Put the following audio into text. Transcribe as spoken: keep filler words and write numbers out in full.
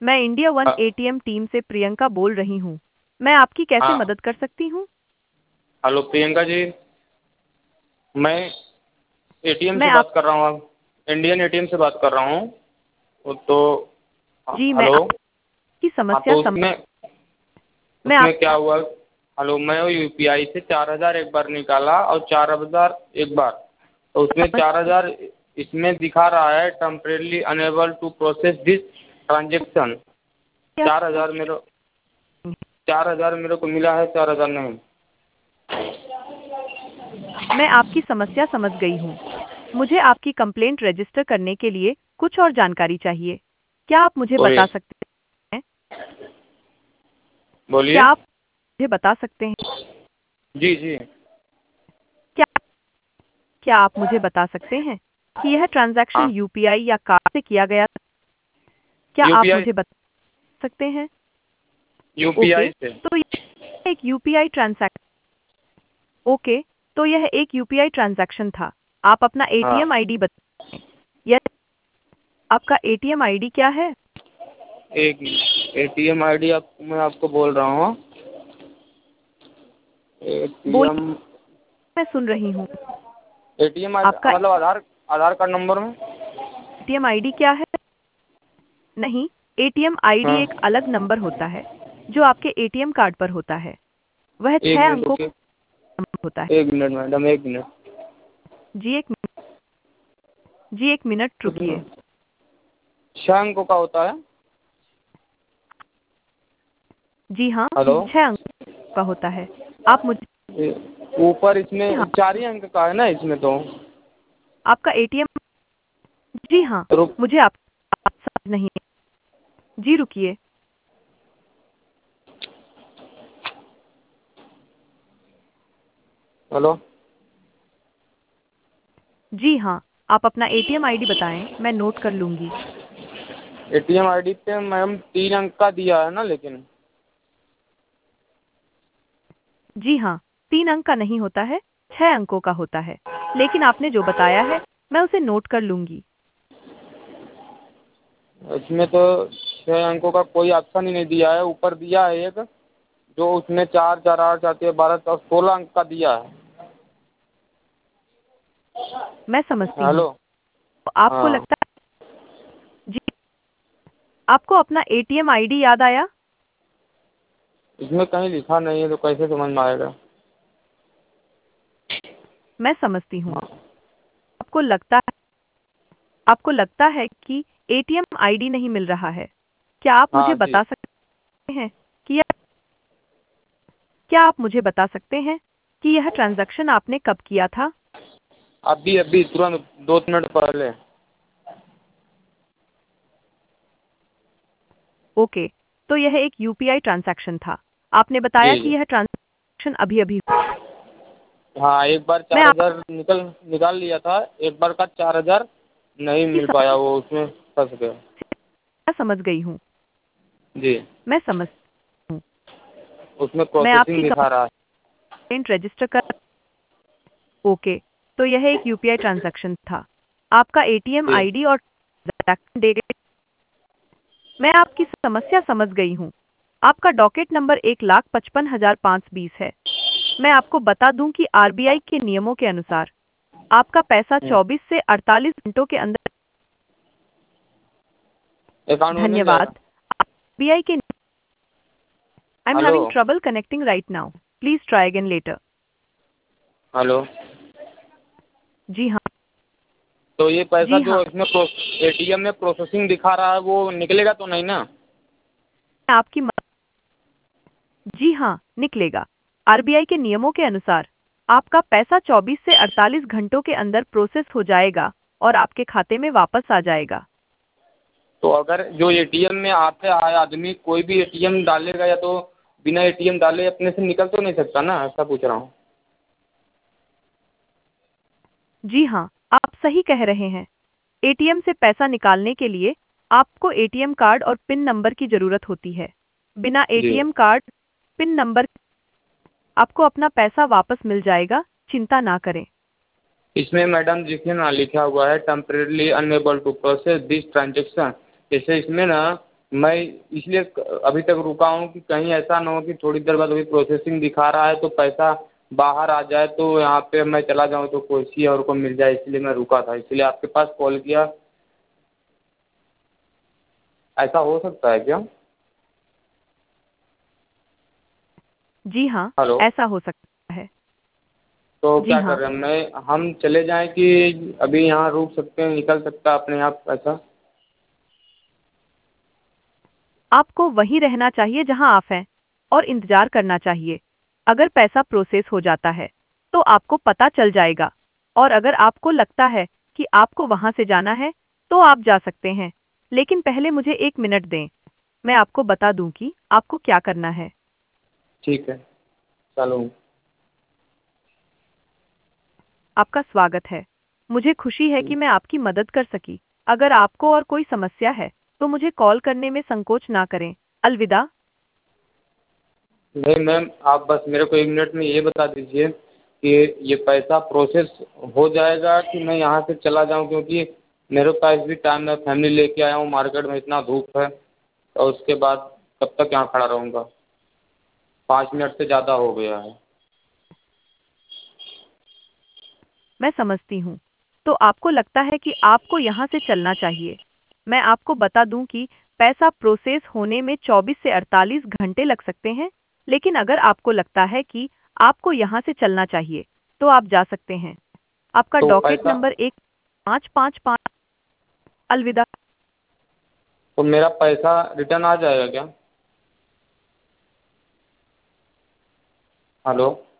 मैं India one हाँ। ATM team से प्रियंका बोल रही हूँ। मैं आपकी कैसे हाँ। मदद कर सकती हूँ? हेलो प्रियंका जी, मैं एटीएम मैं से आप बात कर रहा हूँ। इंडियन एटीएम से बात कर रहा हूँ। वो तो जी मैं हेलो। आपकी हाँ, समस्या तो सम उसमें मैं उसमें आप क्या हुआ? हेलो, मैं यूपीआई से चार हजार एक बार निकाला और चार हजार एक बार, तो उसमें समझ चार हजार इसमें दिखा रहा है temporarily unable to process this transaction. चार हजार मेरे चार हजार मेरे को मिला है, चार हजार नहीं। मैं आपकी समस्या समझ गई हूँ। मुझे आपकी कंप्लेंट रजिस्टर करने के लिए कुछ और जानकारी चाहिए। क्या आप मुझे बोलिए। बता सकते हैं? बोलिए। क्या आप मुझे बता सकते हैं? जी जी। क्या क्या आप मुझे बता सकते हैं कि यह ट्रांजैक्शन हाँ, यूपीआई या कार्ड से किया गया था? क्या आप यूपीआई मुझे बता सकते हैं? ओके, यूपीआई से। तो यह एक यूपीआई ट्रांजैक्शन ओके, तो यह एक यूपीआई ट्रांजैक्शन था। आप अपना हाँ, एटीएम आईडी बताएं। यह आपका एटीएम आईडी क्या है? एक एटीएम आईडी आप मैं आपको बोल रहा हूँ। बोलिए, एटीएम मैं सुन रही हूँ। एटीएम आपका मतलब आधार आधार कार्ड नंबर में। एटीएम आईडी क्या है? नहीं, एटीएम आईडी हाँ, एक अलग नंबर होता है जो आपके एटीएम कार्ड पर होता है। वह एक छह मिनट अंकों रुकिए। का नंबर होता है। एक मिनट मैडम, एक मिनट। जी एक मिनट जी एक मिनट रुकिए। कितना? छह अंकों का होता है। जी हाँ, हेलो। छह अंकों का होता है। आप मुझे ए, ऊपर जी हाँ, इसमें चार ही अंक का है ना इसमें तो। आपका एटीएम जी हाँ, रुक। मुझे आप आप समझ नहीं जी रुकिए। हेलो। जी हाँ, आप अपना एटीएम आईडी बताएं, मैं नोट कर लूंगी। एटीएम आईडी पे मैम तीन अंक का दिया है ना, लेकिन जी हाँ, तीन अंक का नहीं होता है, छह अंकों का होता है। लेकिन आपने जो बताया है, मैं उसे नोट कर लूंगी। इसमें तो छह अंकों का कोई ऑप्शन ही नहीं दिया है। ऊपर दिया है एक, जो उसमें चार चार आठ आती है, बारह और सोलह अंक का दिया है। मैं समझती हूँ। हेलो। तो आपको हाँ, लगता है जी, आपको अपना एटीएम आईडी याद आया? इसमें कहीं लिखा नहीं है तो कैसे समझ में आएगा? मैं समझती हूँ। हाँ। आपको लगता है आपको लगता है कि एटीएम आईडी नहीं मिल रहा है। क्या आप मुझे हाँ जी। बता सकते हैं कि यह क्या आप मुझे बता सकते हैं कि यह ट्रांजैक्शन आपने कब किया था? अभी अभी तुरंत दो मिनट पहले। ओके, तो यह एक यूपीआई ट्रांजैक्शन था। आपने बताया जी कि जी। यह ट्रांजैक्शन अभी-अभी हाँ, एक बार मैं चार आपकी हजार निकल निकाल लिया था। एक बार का चार हजार नहीं मिल पाया, वो उसमें फंस गया। समस्या समझ गई हूँ। जी। मैं समझ हूँ। उसमें मैं प्रोसेसिंग आपकी दिखा रहा है। कंप्लेंट रजिस्टर कर ओके, तो यह एक यूपीआई ट्रांजैक्शन था। आपका एटीएम जी। आईडी और ट्रांजैक्शन डेट मैं आपकी समस्या समझ गई हूँ। आपका डॉकेट नंबर एक लाख पचपन हजार पाँच बीस है। मैं आपको बता दूं कि आरबीआई के नियमों के अनुसार आपका पैसा हम्म। चौबीस से अड़तालीस घंटों के अंदर अकाउंट में मिल धन्यवाद। जाएगा। आरबीआई के I'm hello. Having trouble connecting right now. Please try again later. Hello. जी हाँ तो ये पैसा जी जो हाँ, इसमें एटीएम में प्रोसेसिंग दिखा रहा है, वो निकलेगा तो नहीं ना? मैं आपकी मदद जी हाँ, निकलेगा। आरबीआई के नियमों के अनुसार आपका पैसा चौबीस से अड़तालीस घंटों के अंदर प्रोसेस हो जाएगा और आपके खाते में वापस आ जाएगा। तो अगर जो एटीएम में आते आए आदमी कोई भी एटीएम डालेगा, या तो बिना एटीएम डाले अपने से निकल तो नहीं सकता ना, ऐसा पूछ रहा हूँ। जी हाँ, आप सही कह रहे हैं। एटीएम से पैसा निकालने के लिए आपको एटीएम कार्ड और पिन नंबर की जरूरत होती है। बिना जी। एटीएम कार्ड, पिन नंबर आपको अपना पैसा वापस मिल जाएगा, चिंता ना करें। इसमें मैडम देखिए ना, लिखा हुआ है temporarily unable to process this transaction. जैसे इसमें ना मैं इसलिए अभी तक रुका हूँ कि कहीं ऐसा ना हो कि थोड़ी देर बाद अभी प्रोसेसिंग दिखा रहा है तो पैसा बाहर आ जाए तो यहाँ पे मैं चला जाऊँ तो किसी और को मिल जाए, इसलिए मैं रुका था, इसलिए आपके पास कॉल किया। ऐसा हो सकता है क्या? जी हाँ, हेलो। ऐसा हो सकता है। तो जी क्या कर हाँ, रहे हैं, मैं हम चले जाएं कि अभी यहाँ रुक सकते हैं, निकल सकता है अपने आप पैसा? आपको वहीं रहना चाहिए जहां आप हैं और इंतजार करना चाहिए। अगर पैसा प्रोसेस हो जाता है तो आपको पता चल जाएगा, और अगर आपको लगता है कि आपको वहां से जाना है तो आप जा सकते हैं। लेकिन पहले मुझे एक मिनट दें, मैं आपको बता दूं कि आपको क्या करना है। ठीक है, चलो। आपका स्वागत है। मुझे खुशी है कि मैं आपकी मदद कर सकी। अगर आपको और कोई समस्या है तो मुझे कॉल करने में संकोच ना करें। अलविदा। नहीं मैम, आप बस मेरे को एक मिनट में ये बता दीजिए कि ये पैसा प्रोसेस हो जाएगा कि मैं यहाँ से चला जाऊँ, क्योंकि मेरे पास भी टाइम है, फैमिली लेके आया हूँ, मार्केट में इतना धूप है, और उसके बाद कब तक यहाँ खड़ा रहूँगा? पाँच मिनट से ज़्यादा हो गया है। मैं समझती हूँ। तो आपको लगता है कि आपको यहाँ से चलना चाहिए। मैं आपको बता दूं कि पैसा प्रोसेस होने में चौबीस से अड़तालीस घंटे लग सकते हैं, लेकिन अगर आपको लगता है कि आपको यहाँ से चलना चाहिए, तो आप जा सकते हैं। आपका तो डॉकेट पैसा, नंबर एक पाँच पाँच पाँच। अलविदा। तो मेरा पैसा रिटर्न आ जाएगा क्या? हेलो।